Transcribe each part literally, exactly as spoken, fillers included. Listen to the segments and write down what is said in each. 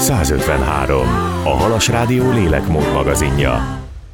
százötvenhárom. A Halas Rádió lélekmód magazinja.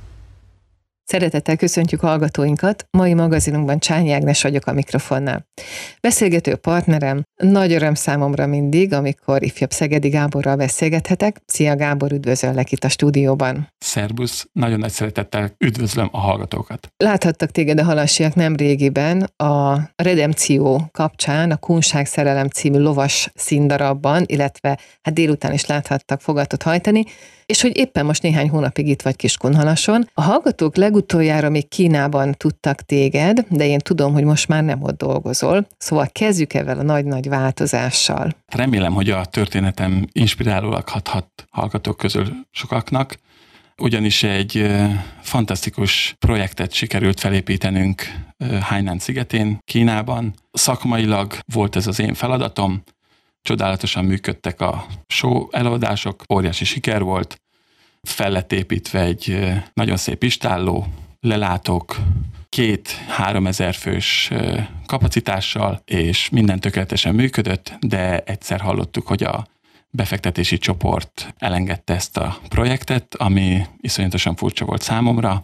Szeretettel köszöntjük hallgatóinkat, mai magazinunkban Csányi Ágnes vagyok a mikrofonnál. Beszélgető partnerem, nagy öröm számomra mindig, amikor ifjabb Szegedi Gáborral beszélgethetek. Szia Gábor, üdvözöllek itt a stúdióban. Szerbusz, nagyon nagy szeretettel üdvözlöm a hallgatókat. Láthattak téged a halasiak nem régiben a Redempció kapcsán, a Kunság szerelem című lovas színdarabban, illetve hát délután is láthattak fogatot hajtani, és hogy éppen most néhány hónapig itt vagy Kiskunhalason. A hallgatók legutoljára még Kínában tudtak téged, de én tudom, hogy most már nem ott dolgozol. Szóval kezdjük ezzel a nagy-nagy változással. Remélem, hogy a történetem inspirálólag hathat hallgatók közül sokaknak, ugyanis egy fantasztikus projektet sikerült felépítenünk Hainan szigetén, Kínában. Szakmailag volt ez az én feladatom, csodálatosan működtek a show előadások, óriási siker volt, fel lett építve egy nagyon szép istálló, lelátók, két-háromezer fős kapacitással, és minden tökéletesen működött, de egyszer hallottuk, hogy a befektetési csoport elengedte ezt a projektet, ami iszonyatosan furcsa volt számomra,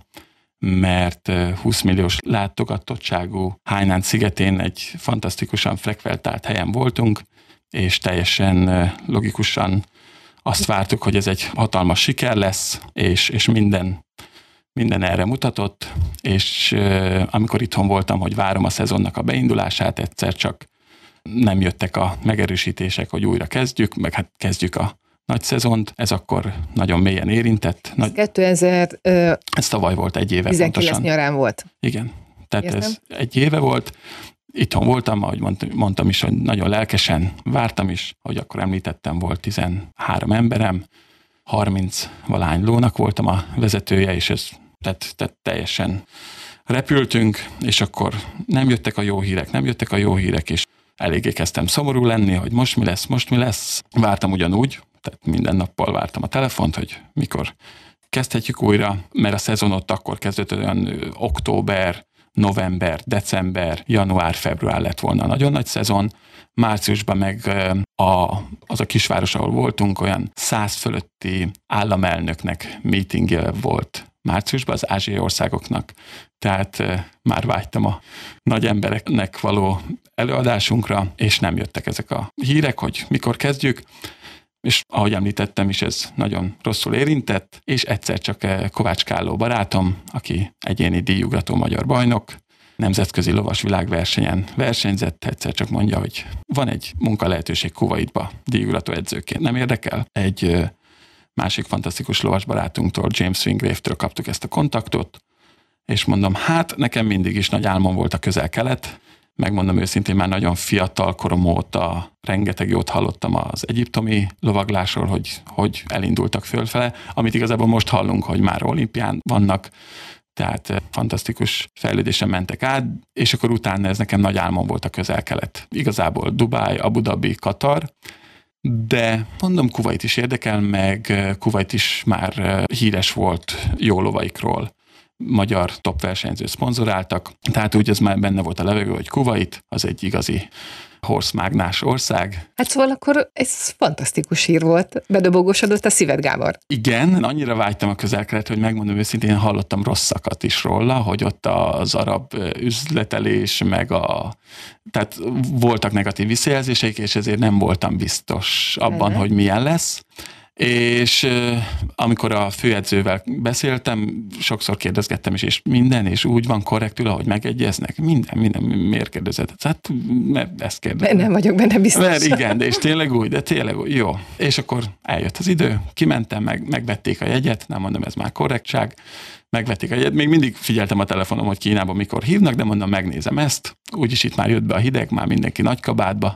mert húsz milliós látogatottságú Hainan szigetén egy fantasztikusan frekventált helyen voltunk, és teljesen logikusan azt vártuk, hogy ez egy hatalmas siker lesz, és, és minden, minden erre mutatott, és amikor itthon voltam, hogy várom a szezonnak a beindulását, egyszer csak nem jöttek a megerősítések, hogy újra kezdjük, meg hát kezdjük a nagy szezont, ez akkor nagyon mélyen érintett. Nagy... kétezer... Ö... Ez tavaly volt, egy éve tizenkilenc pontosan. nyarán volt. Igen, tehát Értem. Ez egy éve volt. Itthon voltam, ahogy mondtam is, hogy nagyon lelkesen vártam is, ahogy akkor említettem, volt tizenhárom emberem, harminc valahány lónak voltam a vezetője, és ez tehát, tehát teljesen repültünk, és akkor nem jöttek a jó hírek, nem jöttek a jó hírek, és eléggé kezdtem szomorú lenni, hogy most mi lesz, most mi lesz. Vártam ugyanúgy, tehát minden nappal vártam a telefont, hogy mikor kezdhetjük újra, mert a szezon ott akkor kezdődött, olyan október, november, december, január, február lett volna nagyon nagy szezon. Márciusban meg a, az a kisváros, ahol voltunk, olyan száz fölötti államelnöknek meetingje volt márciusban az ázsiai országoknak. Tehát már vágytam a nagy embereknek való előadásunkra, és nem jöttek ezek a hírek, hogy mikor kezdjük. És ahogy említettem is, ez nagyon rosszul érintett, és egyszer csak Kovács Kálló barátom, aki egyéni díjugrató magyar bajnok, nemzetközi lovas világversenyen versenyzett, egyszer csak mondja, hogy van egy munkalehetőség Kuwaitba díjugrató edzőként. Nem érdekel? Egy másik fantasztikus lovas barátunktól, James Swingrave-től kaptuk ezt a kontaktot, és mondom, hát nekem mindig is nagy álmom volt a Közel-Kelet, megmondom őszintén, már nagyon fiatal korom óta rengeteg jót hallottam az egyiptomi lovaglásról, hogy, hogy elindultak fölfele, amit igazából most hallunk, hogy már olimpián vannak, tehát fantasztikus fejlődésen mentek át, és akkor utána ez nekem nagy álmom volt a Közel-Kelet. Igazából Dubáj, Abu Dhabi, Katar, de mondom, Kuwait is érdekel, meg Kuwait is már híres volt jó lovaikról. Magyar top versenyző szponzoráltak, tehát úgy ez már benne volt a levegő, hogy Kuwait az egy igazi horszmágnás ország. Hát szóval akkor ez fantasztikus hír volt, bedobogosodott a szíved, Gábor. Igen, annyira vágytam a Közel-Kelet, hogy megmondom őszintén, hallottam rosszakat is róla, hogy ott az arab üzletelés, meg a... Tehát voltak negatív visszajelzéseik, és ezért nem voltam biztos abban, Ede. hogy milyen lesz. És amikor a főedzővel beszéltem, sokszor kérdezgettem is, és minden, és úgy van korrektül, ahogy megegyeznek, minden, minden, miért kérdezett? Hát, mert ezt kérdezem. Nem vagyok benne biztos. Mert igen, de és tényleg úgy, de tényleg úgy, jó. És akkor eljött az idő, kimentem, meg, megvették a jegyet, nem mondom, ez már korrektság, megvették a jegyet, még mindig figyeltem a telefonom, hogy Kínában mikor hívnak, de mondom, megnézem ezt, úgyis itt már jött be a hideg, már mindenki nagy kabátba,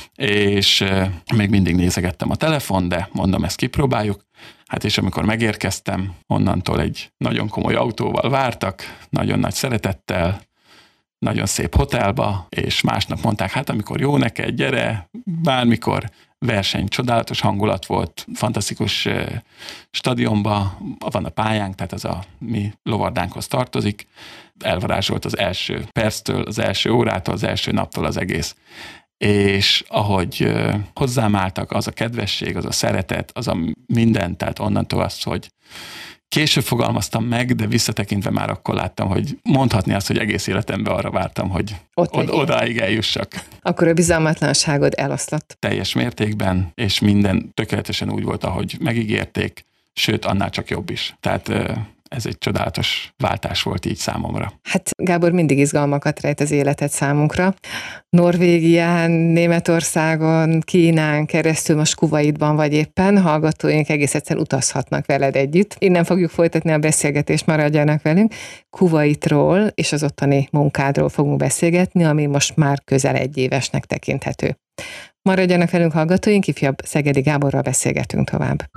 és euh, még mindig nézegettem a telefon, de mondom, ezt kipróbáljuk. Hát és amikor megérkeztem, onnantól egy nagyon komoly autóval vártak, nagyon nagy szeretettel, nagyon szép hotelba, és másnap mondták, hát amikor jó neked, gyere, bármikor, verseny, csodálatos hangulat volt, fantasztikus stadionban van a pályánk, tehát ez a mi lovardánkhoz tartozik, elvarázsolt az első perctől, az első órától, az első naptól az egész. és ahogy hozzám álltak, az a kedvesség, az a szeretet, az a minden, tehát onnantól az, hogy később fogalmaztam meg, de visszatekintve már akkor láttam, hogy mondhatni azt, hogy egész életemben arra vártam, hogy od- odáig eljussak. Akkor a bizalmatlanságod eloszlott. Teljes mértékben, és minden tökéletesen úgy volt, ahogy megígérték, sőt, annál csak jobb is. Tehát ez egy csodálatos váltás volt így számomra. Hát Gábor, mindig izgalmakat rejt az életed számunkra. Norvégián, Németországon, Kínán keresztül, most Kuwaitban vagy éppen, hallgatóink egész egyszerűen utazhatnak veled együtt. Innen fogjuk folytatni a beszélgetést, maradjanak velünk. Kuwaitról és az ottani munkádról fogunk beszélgetni, ami most már közel egy évesnek tekinthető. Maradjanak velünk hallgatóink, ifjabb Szegedi Gáborral beszélgetünk tovább.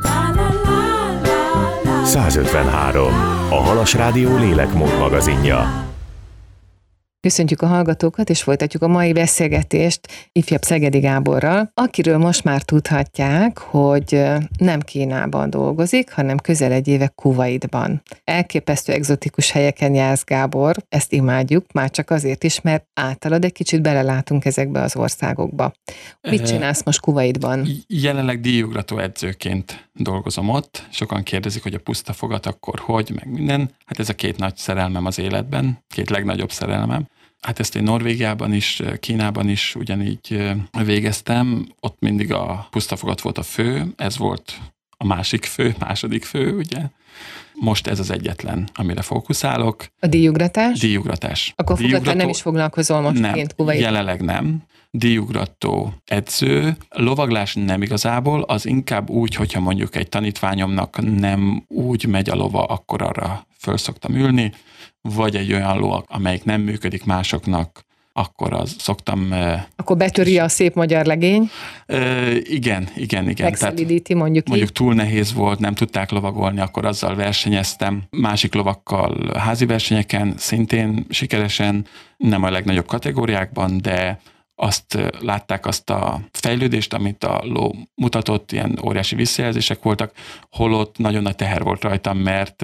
százötvenhárom. A Halas Rádió lélekmód magazinja. Köszöntjük a hallgatókat, és folytatjuk a mai beszélgetést ifjabb Szegedi Gáborral, akiről most már tudhatják, hogy nem Kínában dolgozik, hanem közel egy éve Kuwaitban. Elképesztő egzotikus helyeken jársz, Gábor, ezt imádjuk, már csak azért is, mert általad egy kicsit belelátunk ezekbe az országokba. Mit csinálsz most Kuwaitban? Jelenleg díjugrató edzőként dolgozom ott. Sokan kérdezik, hogy a pusztafogat akkor hogy, meg minden. Hát ez a két nagy szerelmem az életben, két legnagyobb szerelmem. Hát ezt én Norvégiában is, Kínában is ugyanígy végeztem. Ott mindig a pusztafogat volt a fő, ez volt a másik fő, második fő, ugye. Most ez az egyetlen, amire fókuszálok. A díjugratás? Díjugratás. Akkor fogatlan nem is foglalkozol most nem, kint Kuwaitban? Jelenleg nem. Díjugrató edző. Lovaglás nem igazából, az inkább úgy, hogyha mondjuk egy tanítványomnak nem úgy megy a lova, akkor arra föl szoktam ülni, vagy egy olyan ló, amelyik nem működik másoknak, akkor az szoktam... Akkor betöri a szép magyar legény? Uh, igen, igen, igen. Megszelidíti, mondjuk így. Mondjuk túl nehéz volt, nem tudták lovagolni, akkor azzal versenyeztem. Másik lovakkal házi versenyeken, szintén sikeresen, nem a legnagyobb kategóriákban, de azt látták azt a fejlődést, amit a ló mutatott, ilyen óriási visszajelzések voltak, holott nagyon nagy teher volt rajtam, mert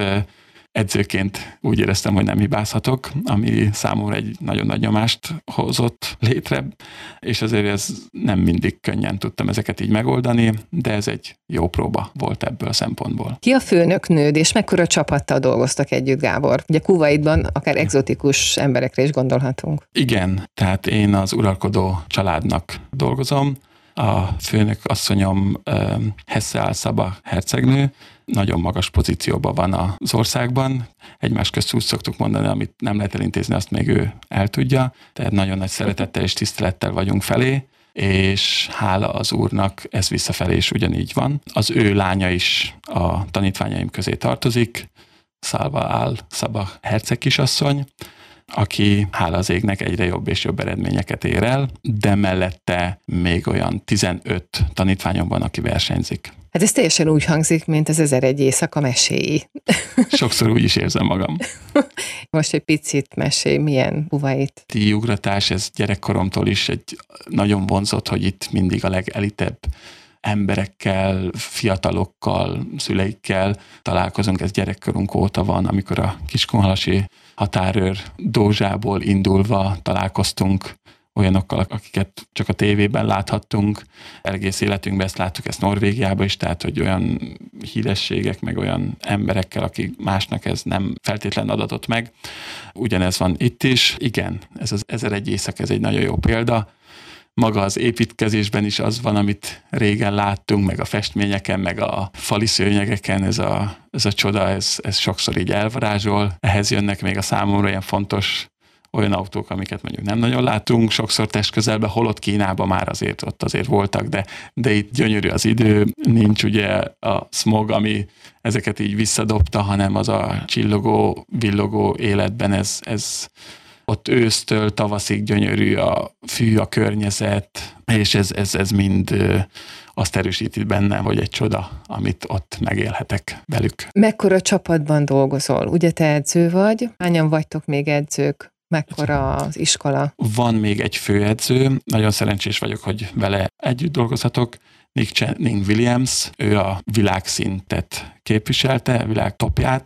edzőként úgy éreztem, hogy nem hibázhatok, ami számomra egy nagyon nagy nyomást hozott létre, és azért ez nem mindig könnyen tudtam ezeket így megoldani, de ez egy jó próba volt ebből a szempontból. Ki a főnöknőd, és mekkora csapattal dolgoztak együtt, Gábor? Ugye Kuwaitban akár egzotikus emberekre is gondolhatunk. Igen, tehát én az uralkodó családnak dolgozom, a főnök asszonyom Hesse Al-Sabah hercegnő, nagyon magas pozícióban van az országban. Egymás közt úgy szoktuk mondani, amit nem lehet elintézni, azt még ő el tudja. Tehát nagyon nagy szeretettel és tisztelettel vagyunk felé, és hála az úrnak ez visszafelé is ugyanígy van. Az ő lánya is a tanítványaim közé tartozik, Salva Al-Sabah herceg kisasszony, aki hála az égnek egyre jobb és jobb eredményeket ér el, de mellette még olyan tizenöt tanítványom van, aki versenyzik. Hát ez teljesen úgy hangzik, mint az Ezer egy éjszaka meséi. Sokszor úgy is érzem magam. Most egy picit mesélj, milyen Kuwait? Díjugratás, ez gyerekkoromtól is egy nagyon vonzott, hogy itt mindig a legelitebb emberekkel, fiatalokkal, szüleikkel találkozunk, ez gyerekkorunk óta van, amikor a Kiskunhalasi határőr dózsából indulva találkoztunk olyanokkal, akiket csak a tévében láthattunk. Egész életünkben ezt láttuk, ezt Norvégiában is, tehát, hogy olyan hírességek, meg olyan emberekkel, akik másnak ez nem feltétlen adatott meg. Ugyanez van itt is. Igen, ez az Ezer egy éjszak, ez egy nagyon jó példa. Maga az építkezésben is az van, amit régen láttunk, meg a festményeken, meg a fali szőnyegeken, ez a, ez a csoda, ez, ez sokszor így elvarázsol. Ehhez jönnek még a számomra ilyen fontos olyan autók, amiket mondjuk nem nagyon látunk, sokszor testközelben, holott Kínában már azért ott azért voltak, de, de itt gyönyörű az idő, nincs ugye a smog, ami ezeket így visszadobta, hanem az a csillogó, villogó életben ez, ez ott ősztől tavaszig gyönyörű a fű, a környezet, és ez, ez, ez mind azt erősíti benne, hogy egy csoda, amit ott megélhetek velük. Mekkora csapatban dolgozol? Ugye te edző vagy? Hányan vagytok még edzők? Mekkora az iskola? Van még egy főedző, nagyon szerencsés vagyok, hogy vele együtt dolgozhatok. Nick Channing Williams, ő a világszintet képviselte, a világ topját,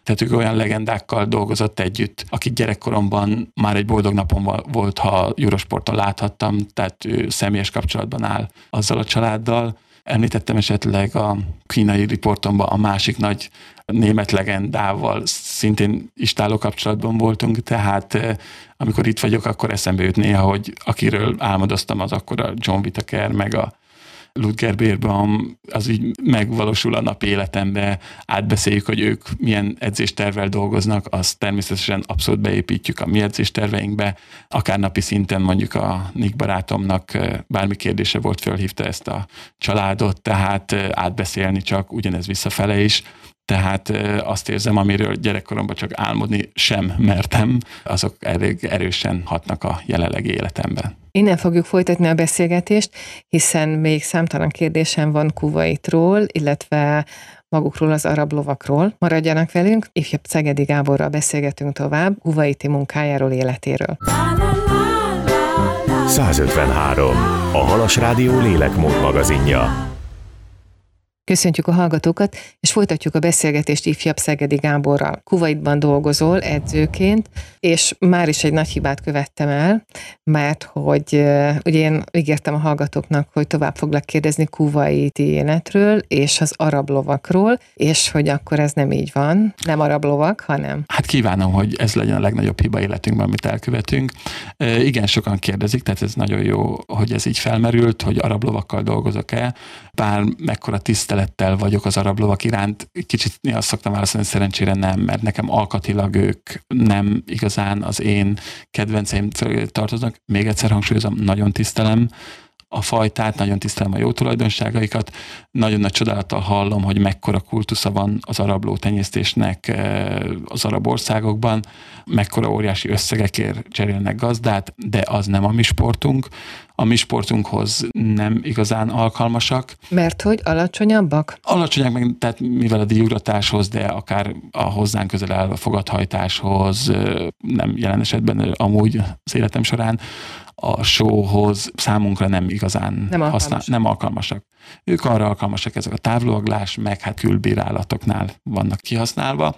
Tehát ők olyan legendákkal dolgozott együtt, akik gyerekkoromban már egy boldog napom volt, ha Eurosporton láthattam, tehát ő személyes kapcsolatban áll azzal a családdal. Említettem esetleg a kínai riportomban a másik nagy német legendával szintén istáló kapcsolatban voltunk, tehát amikor itt vagyok, akkor eszembe jut néha, hogy akiről álmodoztam, az akkor a John Whittaker, meg a Ludger Beerbaum, az így megvalósul a napi életembe, átbeszéljük, hogy ők milyen edzéstervvel dolgoznak, azt természetesen abszolút beépítjük a mi edzésterveinkbe, akár napi szinten mondjuk a Nick barátomnak bármi kérdése volt, fölhívta ezt a családot, tehát átbeszélni csak, ugyanez visszafele is. Tehát azt érzem, amiről gyerekkoromban csak álmodni sem mertem, azok elég erősen hatnak a jelenlegi életemben. Innen fogjuk folytatni a beszélgetést, hiszen még számtalan kérdésem van Kuwaitról, illetve magukról az arab lovakról. Maradjanak velünk, ifjabb Szegedi Gáborral beszélgetünk tovább, kuwaiti munkájáról, életéről. százötvenhárom. A Halas Rádió lélekmód magazinja. Köszöntjük a hallgatókat, és folytatjuk a beszélgetést ifjabb Szegedi Gáborral. Kuwaitban dolgozol edzőként, és már is egy nagy hibát követtem el, mert hogy ugye én ígértem a hallgatóknak, hogy tovább foglak kérdezni kuwaiti életről, és az arab lovakról, és hogy akkor ez nem így van, nem arab lovak, hanem... Hát kívánom, hogy ez legyen a legnagyobb hiba életünkben, amit elkövetünk. E, igen, sokan kérdezik, tehát ez nagyon jó, hogy ez így felmerült, hogy arab lovakkal dolgozok-e, bár mekkora tisztelettel vagyok az arab lovak iránt, kicsit azt szoktam válaszolni, hogy szerencsére nem, mert nekem alkatilag ők nem igazán az én kedvenceim tartoznak. Még egyszer hangsúlyozom, nagyon tisztelem a fajtát, nagyon tisztelem a jó tulajdonságaikat. Nagyon nagy csodálattal hallom, hogy mekkora kultusza van az arab lótenyésztésnek az arab országokban, mekkora óriási összegekért cserélnek gazdát, de az nem a mi sportunk. A mi sportunkhoz nem igazán alkalmasak. Mert hogy alacsonyabbak? Alacsonyak meg, tehát mivel a díjugratáshoz, de akár a hozzánk közel álló fogadhajtáshoz, nem jelen esetben amúgy az életem során, a showhoz számunkra nem igazán nem alkalmas. használ, nem alkalmasak. Ők arra alkalmasak, ezek a távlovaglás, meg hát külbírálatoknál vannak kihasználva.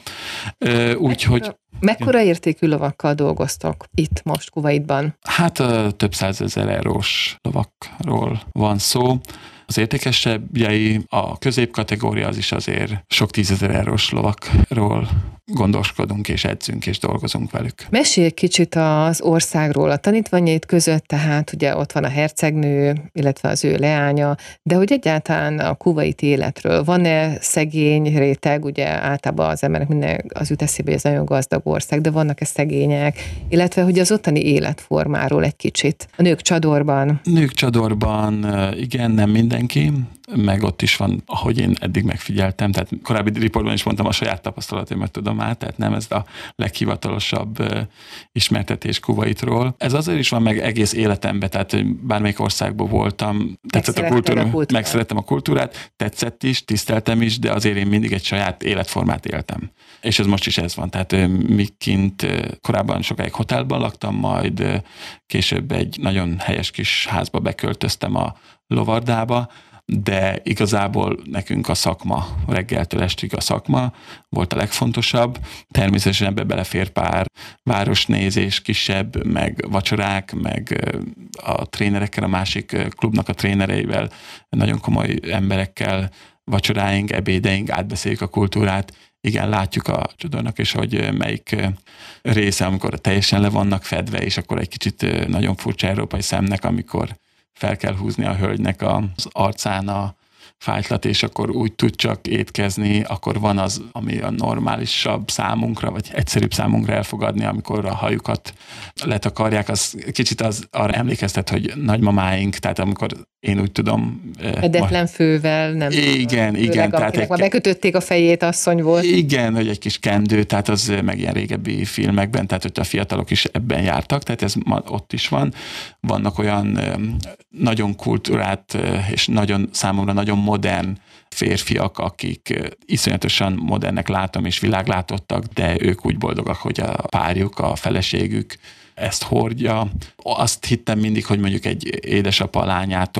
Úgyhogy... Mekkora értékű lovakkal dolgoztok itt most Kuwaitban? Hát több százezer eurós lovakról van szó. Az értékesebbjei, a középkategória az is azért sok tízezer eurós lovakról gondoskodunk, és edzünk, és dolgozunk velük. Mesélj kicsit az országról, a tanítványait között, tehát ugye ott van a hercegnő, illetve az ő leánya, de hogy egyáltalán a kuwaiti életről van-e szegény réteg, ugye általában az emberek minden az jut eszébe, hogy ez nagyon gazdag ország, de vannak-e szegények, illetve hogy az ottani életformáról egy kicsit. A nők csadorban. Nők csadorban, igen, nem mindenki, meg ott is van, ahogy én eddig megfigyeltem, tehát korábbi riportban is mondtam, a saját tapasztalataimat tudom át, tehát nem ez a leghivatalosabb uh, ismertetés Kuwaitról. Ez azért is van meg egész életemben, tehát bármelyik országban voltam, tetszett a kultúra, a kultúrát. Megszerettem a kultúrát, tetszett is, tiszteltem is, de azért én mindig egy saját életformát éltem. És ez most is ez van, tehát uh, mi kint uh, korábban sokáig hotelban laktam, majd uh, később egy nagyon helyes kis házba beköltöztem a Lovardába, de igazából nekünk a szakma, reggeltől estig a szakma volt a legfontosabb. Természetesen ebbe belefér pár városnézés, kisebb, meg vacsorák, meg a trénerekkel, a másik klubnak a trénereivel, nagyon komoly emberekkel vacsoráink, ebédeink, átbeszéljük a kultúrát. Igen, látjuk a csadornak is, hogy melyik része, amikor teljesen le vannak fedve, és akkor egy kicsit nagyon furcsa európai szemnek, amikor fel kell húzni a hölgynek az arcán a fájtlat, és akkor úgy tud csak étkezni, akkor van az, ami a normálisabb számunkra, vagy egyszerűbb számunkra elfogadni, amikor a hajukat letakarják, az kicsit az arra emlékeztet, hogy nagymamáink, tehát amikor én úgy tudom... Edetlen fővel, nem... Igen, igen. Tehát egy... bekötötték a fejét, asszony volt. Igen, hogy egy kis kendő, tehát az meg ilyen régebbi filmekben, tehát hogy a fiatalok is ebben jártak, tehát ez ott is van. Vannak olyan nagyon kultúrát, és nagyon számomra nagyon modern férfiak, akik iszonyatosan modernnek látom és világlátottak, de ők úgy boldogak, hogy a párjuk, a feleségük ezt hordja. Azt hittem mindig, hogy mondjuk egy édesapa lányától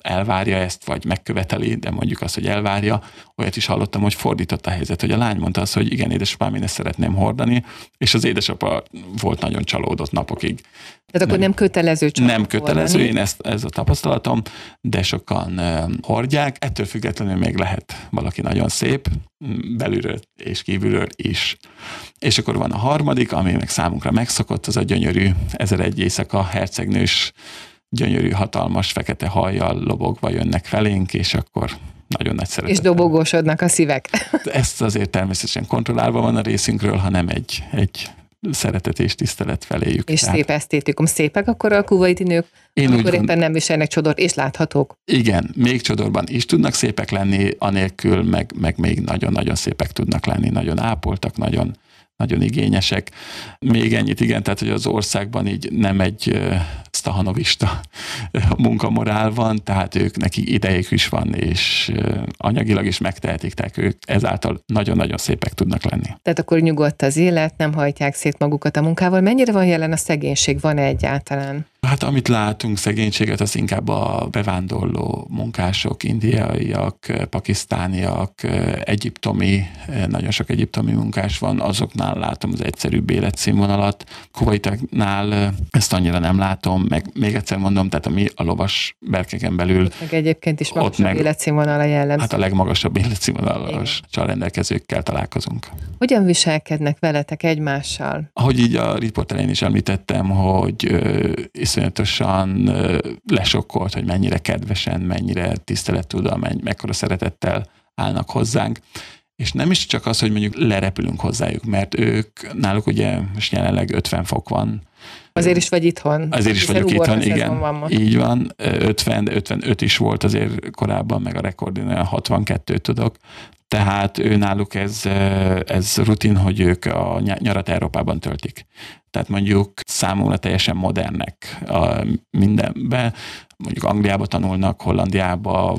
elvárja ezt, vagy megköveteli, de mondjuk azt, hogy elvárja. Olyat is hallottam, hogy fordított a helyzet, hogy a lány mondta azt, hogy igen, édesapám, én ezt szeretném hordani, és az édesapa volt nagyon csalódott napokig. Tehát akkor nem, nem kötelező csak Nem kötelező, hordani. Én ezt, ez a tapasztalatom, de sokan uh, hordják. Ettől függetlenül még lehet valaki nagyon szép, belülről és kívülről is. És akkor van a harmadik, ami meg számunkra megszokott, az a gyönyörű ezer-egy éjszaka hercegnős, gyönyörű, hatalmas, fekete hajjal lobogva jönnek felénk, és akkor nagyon nagy szeretet. És dobogósodnak a szívek. Ezt azért természetesen kontrollálva van a részünkről, ha nem egy, egy szeretet és tisztelet feléjük. És tehát... szép esztétikum. Szépek akkor a kuvaiti nők, én amikor éppen nem viselnek csodort, és láthatók. Igen, még csodorban is tudnak szépek lenni, anélkül meg, meg még nagyon-nagyon szépek tudnak lenni, nagyon ápoltak, nagyon, nagyon igényesek. Még ennyit, igen, tehát hogy az országban így nem egy sztahanovista munkamorál van, tehát ők neki idejük is van, és anyagilag is megtehetik, tehát ők ezáltal nagyon-nagyon szépek tudnak lenni. Tehát akkor nyugodt az élet, nem hajtják szét magukat a munkával. Mennyire van jelen a szegénység? Van-e egyáltalán? Hát amit látunk szegénységet, az inkább a bevándorló munkások, indiaiak, pakisztániak, egyiptomi, nagyon sok egyiptomi munkás van, azoknál látom az egyszerűbb életszínvonalat. Kuvaitaknál ezt annyira nem látom, meg még egyszer mondom, tehát a mi a lovas berkeken belül. Ott meg egyébként is magasabb életszínvonala jellemző. Hát a legmagasabb életszínvonalas rendelkezőkkel találkozunk. Hogyan viselkednek veletek egymással? Ahogy így a riporterén is említettem, hogy iszonyatosan lesokkolt, hogy mennyire kedvesen, mennyire tisztelettudal, mekkora szeretettel állnak hozzánk. És nem is csak az, hogy mondjuk lerepülünk hozzájuk, mert ők, náluk ugye most jelenleg ötven fok van. Azért is vagy itthon. Azért is vagyok itthon, igen. Van így van, ötven, ötvenöt is volt azért korábban, meg a rekord, olyan hatvankettőt tudok. Tehát ő náluk ez, ez rutin, hogy ők a nyarat Európában töltik. Tehát mondjuk számomra teljesen modernek a mindenben. Mondjuk Angliába tanulnak, Hollandiába,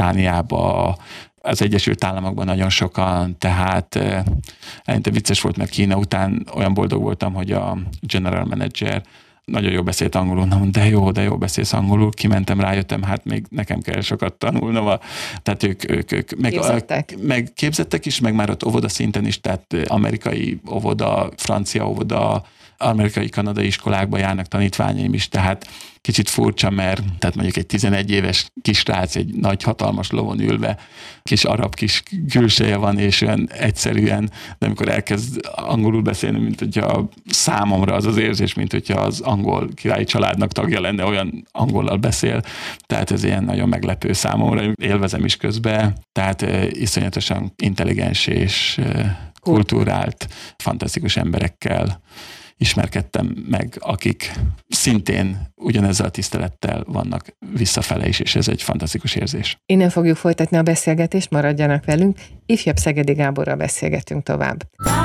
Dániába, az Egyesült Államokban nagyon sokan, tehát eleinte vicces volt, mert Kína után olyan boldog voltam, hogy a general manager nagyon jól beszélt angolul, na, de jó, de jó beszélsz angolul, kimentem, rájöttem, hát még nekem kell sokat tanulnom, a, tehát ők, ők, ők meg, képzettek. A, meg képzettek is, meg már ott óvoda szinten is, tehát amerikai óvoda, francia óvoda, amerikai, kanadai iskolákba járnak tanítványaim is, tehát kicsit furcsa, mert tehát mondjuk egy tizenegy éves kisrác egy nagy, hatalmas lovon ülve, kis arab kis külseje van, és olyan egyszerűen, de amikor elkezd angolul beszélni, mint hogyha számomra az az érzés, mint hogyha az angol királyi családnak tagja lenne, olyan angollal beszél, tehát ez ilyen nagyon meglepő számomra, élvezem is közben, tehát iszonyatosan intelligens és kultúrált, fantasztikus emberekkel ismerkedtem meg, akik szintén ugyanezzel a tisztelettel vannak visszafele is, és ez egy fantasztikus érzés. Innen fogjuk folytatni a beszélgetést, maradjanak velünk. Ifjabb Szegedi Gáborral beszélgetünk tovább.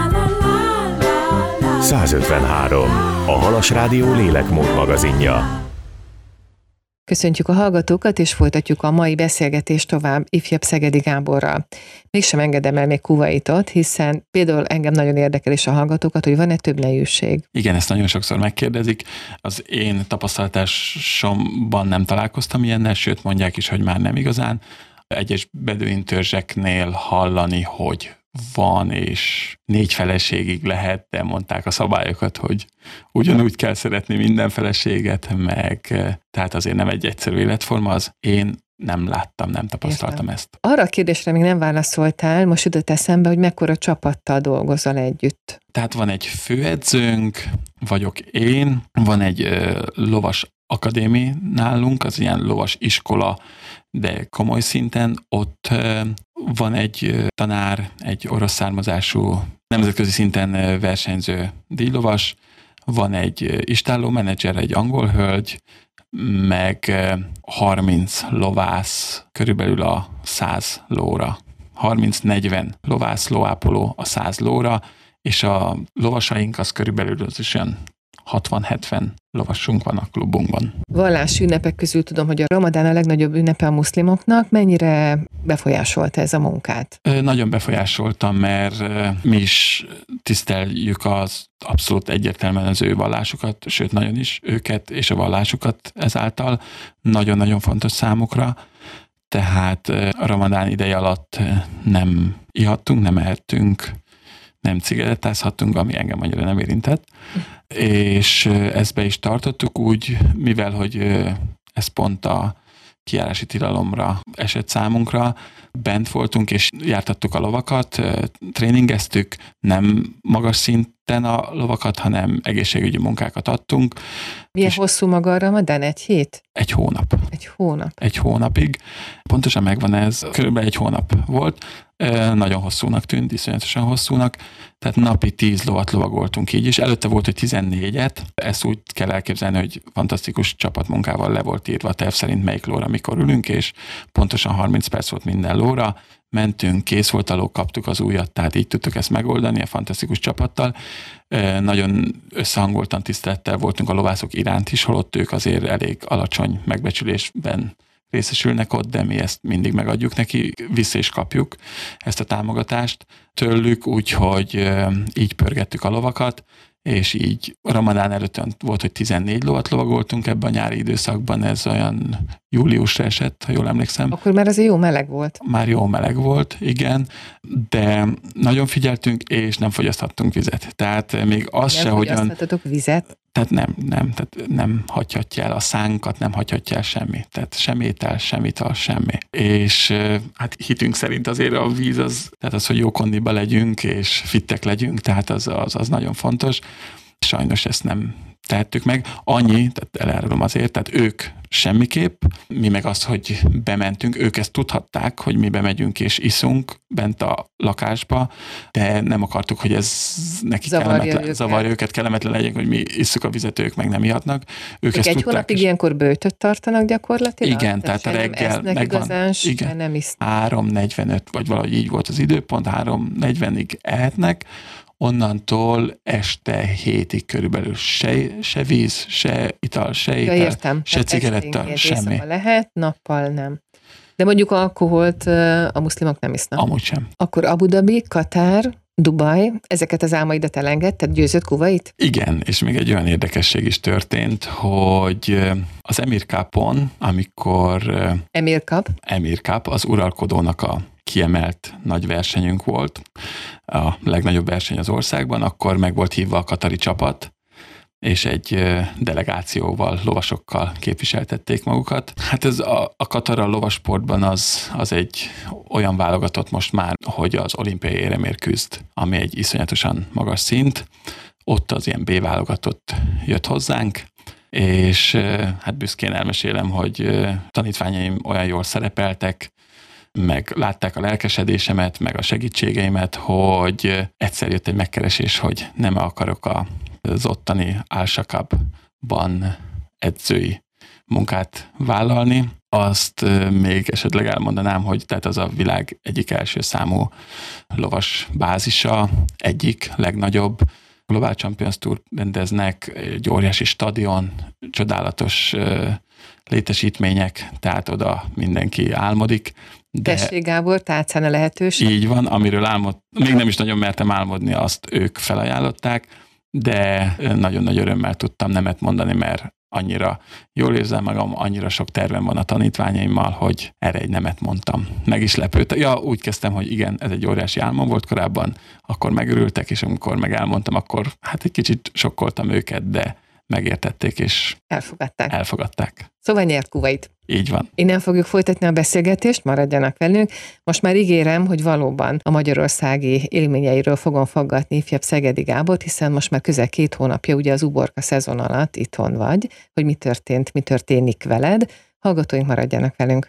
százötvenhárom. A Halas Rádió lélekmód magazinja. Köszöntjük a hallgatókat, és folytatjuk a mai beszélgetést tovább Ifjabb Szegedi Gáborral. Mégsem engedem el még Kuvaitot, hiszen például engem nagyon érdekel is a hallgatókat, hogy van-e több nejűség. Igen, ezt nagyon sokszor megkérdezik. Az én tapasztalatásomban nem találkoztam ilyennel, sőt mondják is, hogy már nem igazán. Egyes beduin törzseknél hallani, hogy van, és négy feleségig lehet, de mondták a szabályokat, hogy ugyanúgy kell szeretni minden feleséget, meg tehát azért nem egy egyszerű életforma az. Én nem láttam, nem tapasztaltam Értem. ezt. Arra a kérdésre még nem válaszoltál, most jutott eszembe, hogy mekkora csapattal dolgozol együtt. Tehát van egy főedzőnk, vagyok én, van egy ö, lovas akadémi nálunk, az ilyen lovas iskola, de komoly szinten. Ott ö, van egy ö, tanár, egy orosz származású, nemzetközi szinten versenyző díjlovas, van egy istálló menedzser, egy angol hölgy, meg harminc lovász körülbelül a száz lóra. harminc-negyven lovász lóápoló a száz lóra, és a lovasaink az körülbelül az is olyan hatvan-hetven lovasunk van a klubunkban. Vallási ünnepek közül tudom, hogy a Ramadán a legnagyobb ünnepe a muszlimoknak. Mennyire befolyásolta ez a munkát? Nagyon befolyásoltam, mert mi is tiszteljük az abszolút egyértelműen az ő vallásukat, sőt nagyon is őket és a vallásukat ezáltal. Nagyon-nagyon fontos számukra. Tehát a Ramadán ideje alatt nem ihattunk, nem ehettünk, nem cigarettázhattunk, ami engem annyira nem érintett. És ezt be is tartottuk úgy, mivel hogy ez pont a kijárási tilalomra esett számunkra, bent voltunk és jártattuk a lovakat, tréningeztük, nem magas szinten a lovakat, hanem egészségügyi munkákat adtunk. Milyen hosszú maga a Ramadán? Egy hét? Egy hónap. Egy hónap. Egy hónapig. Pontosan megvan ez, körülbelül egy hónap volt. Nagyon hosszúnak tűnt, iszonyatosan hosszúnak, tehát napi tíz lovat lovagoltunk így is. Előtte volt, hogy tizennégyet, ezt úgy kell elképzelni, hogy fantasztikus csapatmunkával le volt írva a terv szerint melyik lóra mikor ülünk, és pontosan harminc perc volt minden lóra, mentünk, kész volt a ló, kaptuk az újat, tehát így tudtuk ezt megoldani a fantasztikus csapattal. Nagyon összehangoltan, tisztelettel voltunk a lovászok iránt is, holott ők azért elég alacsony megbecsülésben részesülnek ott, de mi ezt mindig megadjuk neki, vissza is kapjuk ezt a támogatást tőlük, úgyhogy így pörgettük a lovakat, és így Ramadán előtt volt, hogy tizennégy lovat lovagoltunk ebben a nyári időszakban, ez olyan júliusra esett, ha jól emlékszem. Akkor már azért jó meleg volt. Már jó meleg volt, igen, de nagyon figyeltünk, és nem fogyaszthattunk vizet. Tehát még az nem se, hogyan... Nem fogyaszthatatok vizet? Tehát nem, nem, tehát nem hagyhatja el a szánkat, nem hagyhatja el semmi. Tehát sem étel, sem ital, semmi. És hát hitünk szerint azért a víz az, tehát az, hogy jó kondiba legyünk, és fittek legyünk, tehát az, az, az nagyon fontos. Sajnos ezt nem tehettük meg. Annyi, tehát elárulom azért, tehát ők semmiképp, mi meg az, hogy bementünk, ők ezt tudhatták, hogy mi bemegyünk és iszunk bent a lakásba, de nem akartuk, hogy ez neki zavarja kellemetlen, őket. zavarja őket, kellemetlen legyen, hogy mi isszuk a vizet, ők meg nem ihatnak. Ők, ők ezt egy tudták, hónapig ilyenkor bőtöt tartanak gyakorlatilag? Igen, tehát, tehát a reggel megvan. Igazán, igen, nem isznak. három negyvenöt, vagy valahogy így volt az időpont, három negyvenig ehetnek, onnantól este hétig körülbelül se, se víz, se ital, se étel, ja, értem. se cigaretta, semmi. Lehet, nappal nem. De mondjuk alkoholt a muszlimok nem isznak. Amúgy sem. Akkor Abu Dhabi, Katár, Dubaj, ezeket az álmaidat elengedted, győzött Kuvait? Igen, és még egy olyan érdekesség is történt, hogy az Emir Cupon, amikor... Emir Cup? Emir Cup, az uralkodónak a kiemelt nagy versenyünk volt, a legnagyobb verseny az országban, akkor meg volt hívva a katari csapat, és egy delegációval, lovasokkal képviseltették magukat. Hát ez a, a Katar a lovasportban az, az egy olyan válogatott most már, hogy az olimpiai éremért küzd, ami egy iszonyatosan magas szint. Ott az ilyen B válogatott jött hozzánk, és hát büszkén elmesélem, hogy tanítványaim olyan jól szerepeltek, meg látták a lelkesedésemet, meg a segítségeimet, hogy egyszer jött egy megkeresés, hogy nem akarok az ottani Al-Shakabban edzői munkát vállalni. Azt még esetleg elmondanám, hogy tehát az a világ egyik első számú lovas bázisa, egyik legnagyobb. Global Champions Tour rendeznek, egy óriási stadion, csodálatos létesítmények, tehát oda mindenki álmodik. De Tessék, Gábor, tálcán a lehetőség. Így van, amiről álmod, még nem is nagyon mertem álmodni, azt ők felajánlották, de nagyon nagy örömmel tudtam nemet mondani, mert annyira jól érzem magam, annyira sok tervem van a tanítványaimmal, hogy erre egy nemet mondtam. Meg is lepődtem. Ja, úgy kezdtem, hogy igen, ez egy óriási álmom volt korábban, akkor megörültek, és amikor meg elmondtam, akkor hát egy kicsit sokkoltam őket, de megértették, és elfogadták. elfogadták. Szóval nyert Kuvait. Így van. Innen fogjuk folytatni a beszélgetést, maradjanak velünk. Most már ígérem, hogy valóban a magyarországi élményeiről fogom faggatni ifjabb Szegedi Gábort, hiszen most már közel két hónapja ugye az uborka szezon alatt itthon vagy, hogy mi történt, mi történik veled. Hallgatóink, maradjanak velünk.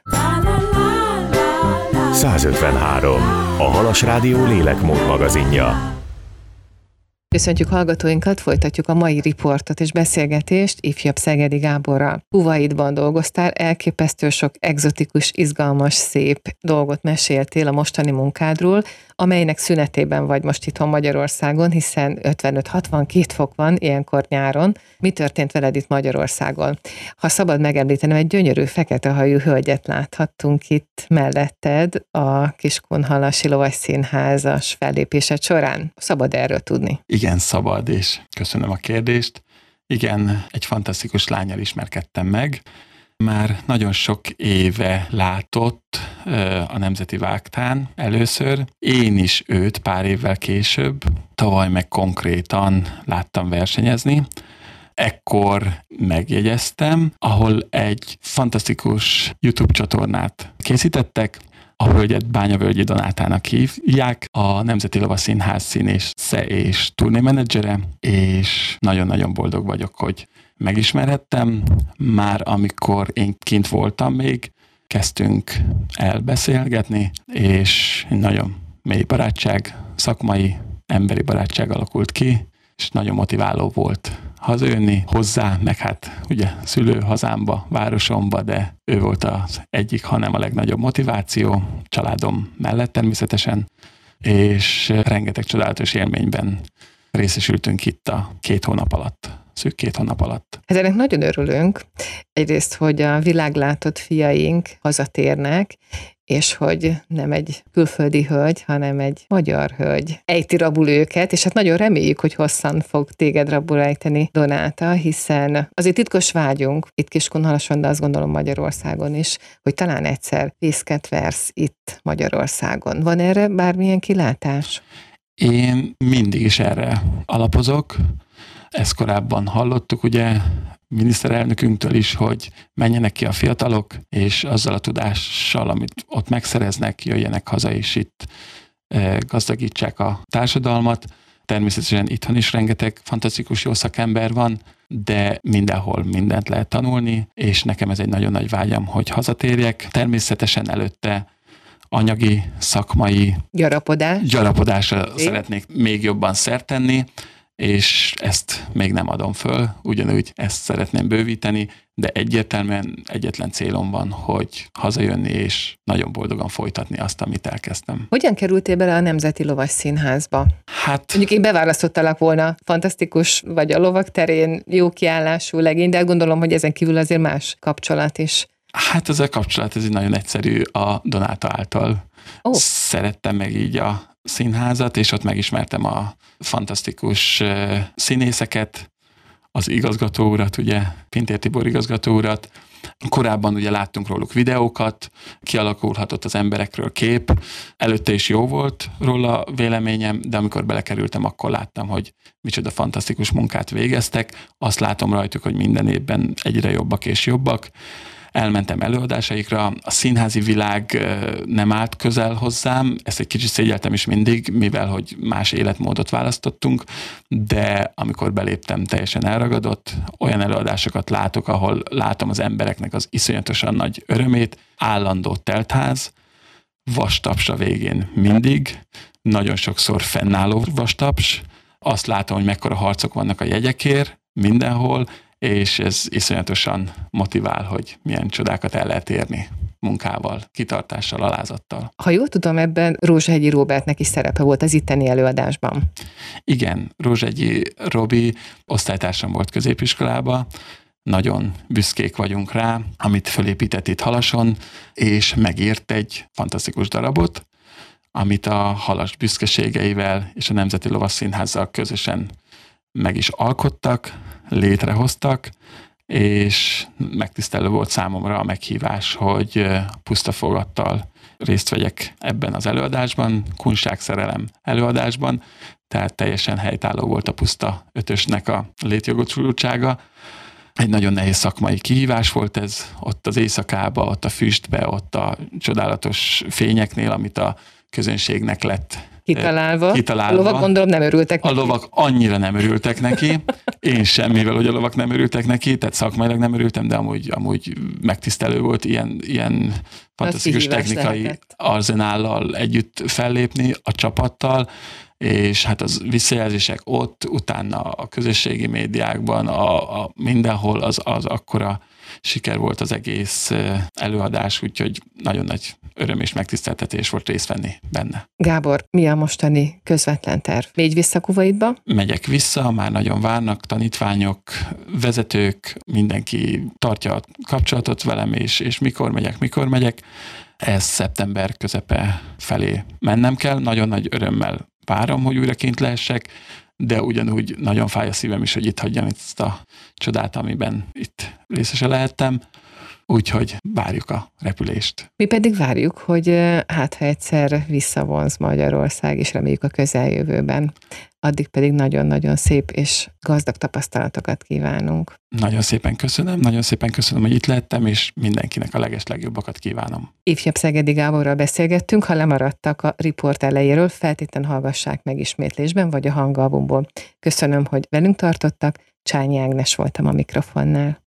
százötvenhárom. A Halas Rádió lélekmód magazinja. Köszöntjük hallgatóinkat, folytatjuk a mai riportot és beszélgetést ifjabb Szegedi Gáborral. Kuvaitban dolgoztál, elképesztő sok egzotikus, izgalmas, szép dolgot meséltél a mostani munkádról, amelynek szünetében vagy most itthon Magyarországon, hiszen ötvenöt-hatvankét fok van ilyenkor nyáron. Mi történt veled itt Magyarországon? Ha szabad megemlítenem, egy gyönyörű feketehajú hölgyet láthattunk itt melletted a Kiskunhalasi Lovasszínházas fellépésed során. Szabad erről tudni? Igen, szabad, és köszönöm a kérdést. Igen, egy fantasztikus lánnyal ismerkedtem meg. Már nagyon sok éve látott a Nemzeti Vágtán először. Én is őt pár évvel később, tavaly meg konkrétan láttam versenyezni. Ekkor megjegyeztem, ahol egy fantasztikus YouTube csatornát készítettek, a hölgyet Bányavölgyi Donátának hívják, a Nemzeti Lovasszínház színésze és turnémenedzsere, és nagyon-nagyon boldog vagyok, hogy megismerhettem. Már amikor én kint voltam még, kezdtünk el beszélgetni, és nagyon mély barátság, szakmai, emberi barátság alakult ki, és nagyon motiváló volt hazajönni hozzá, meg hát ugye szülőhazámba, városomba, de ő volt az egyik, hanem a legnagyobb motiváció, családom mellett természetesen, és rengeteg csodálatos élményben részesültünk itt a két hónap alatt, szűk két hónap alatt. Hát ennek nagyon örülünk. Egyrészt, hogy a világlátott fiaink hazatérnek, és hogy nem egy külföldi hölgy, hanem egy magyar hölgy ejti rabul őket, és hát nagyon reméljük, hogy hosszan fog téged rabul ejteni, Donáta, hiszen azért titkos vágyunk itt Kiskunhalason, de azt gondolom Magyarországon is, hogy talán egyszer fészket versz itt Magyarországon. Van erre bármilyen kilátás? Én mindig is erre alapozok. Ezt korábban hallottuk, ugye, miniszterelnökünktől is, hogy menjenek ki a fiatalok, és azzal a tudással, amit ott megszereznek, jöjjenek haza, és itt gazdagítsák a társadalmat. Természetesen itthon is rengeteg fantasztikus jó szakember van, de mindenhol mindent lehet tanulni, és nekem ez egy nagyon nagy vágyam, hogy hazatérjek. Természetesen előtte anyagi, szakmai gyarapodás. gyarapodásra é. szeretnék még jobban szert tenni, és ezt még nem adom föl, ugyanúgy ezt szeretném bővíteni, de egyértelműen egyetlen célom van, hogy hazajönni és nagyon boldogan folytatni azt, amit elkezdtem. Hogyan kerültél bele a Nemzeti Lovasszínházba? Hát... Mondjuk én beválasztottalak volna, fantasztikus vagy a lovak terén, jó kiállású legény, de gondolom, hogy ezen kívül azért más kapcsolat is. Hát ez a kapcsolat, ez így nagyon egyszerű a Donáta által. Oh. Szerettem meg így a színházat, és ott megismertem a fantasztikus uh, színészeket, az igazgató urat, ugye, Pintér Tibor igazgató urat. Korábban ugye láttunk róluk videókat, kialakulhatott az emberekről kép. Előtte is jó volt róla véleményem, de amikor belekerültem, akkor láttam, hogy micsoda fantasztikus munkát végeztek. Azt látom rajtuk, hogy minden évben egyre jobbak és jobbak. Elmentem előadásaikra, a színházi világ nem állt közel hozzám, ezt egy kicsit szégyeltem is mindig, mivel hogy más életmódot választottunk, de amikor beléptem, teljesen elragadott, olyan előadásokat látok, ahol látom az embereknek az iszonyatosan nagy örömét, állandó teltház, vastaps a végén mindig, nagyon sokszor fennálló vastaps, azt látom, hogy mekkora harcok vannak a jegyekért mindenhol, és ez iszonyatosan motivál, hogy milyen csodákat el lehet érni munkával, kitartással, alázattal. Ha jól tudom, ebben Rózsahegyi Róbertnek is szerepe volt az itteni előadásban. Igen, Rózsahegyi Robi osztálytársam volt középiskolában, nagyon büszkék vagyunk rá, amit fölépített itt Halason, és megírt egy fantasztikus darabot, amit a Halas büszkeségeivel és a Nemzeti Lovasszínházzal közösen meg is alkottak, létrehoztak, és megtisztelő volt számomra a meghívás, hogy puszta fogattal részt vegyek ebben az előadásban, kunságszerelem előadásban, tehát teljesen helytálló volt a puszta ötösnek a létjogosultsága. Egy nagyon nehéz szakmai kihívás volt ez, ott az éjszakába, ott a füstbe, ott a csodálatos fényeknél, amit a közönségnek lett Kitalálva. Kitalálva. A lovak gondolom nem örültek neki. A lovak annyira nem örültek neki, én sem, mivel hogy a lovak nem örültek neki, tehát szakmailag nem örültem, de amúgy, amúgy megtisztelő volt ilyen, ilyen fantasztikus technikai lehetett. Arzenállal együtt fellépni a csapattal, és hát az visszajelzések ott, utána a közösségi médiákban, a, a mindenhol az, az akkora siker volt az egész előadás, úgyhogy nagyon nagy öröm és megtiszteltetés volt részt venni benne. Gábor, mi a mostani közvetlen terv? Mégy vissza Kuvaitba? Megyek vissza, már nagyon várnak tanítványok, vezetők, mindenki tartja a kapcsolatot velem, és, és mikor megyek, mikor megyek. Ez szeptember közepe felé mennem kell. Nagyon nagy örömmel várom, hogy újra kint lehessek, de ugyanúgy nagyon fáj a szívem is, hogy itt hagyjam ezt a csodát, amiben itt részese lehettem. Úgyhogy várjuk a repülést. Mi pedig várjuk, hogy hát ha egyszer visszavonz Magyarország, és reméljük a közeljövőben. Addig pedig nagyon-nagyon szép és gazdag tapasztalatokat kívánunk. Nagyon szépen köszönöm, nagyon szépen köszönöm, hogy itt lehettem, és mindenkinek a legeslegjobbakat kívánom. Ifjabb Szegedi Gáborral beszélgettünk, ha lemaradtak a riport elejéről, feltétlenül hallgassák meg ismétlésben, vagy a hangalbumból. Köszönöm, hogy velünk tartottak, Csányi Ágnes voltam a mikrofonnál.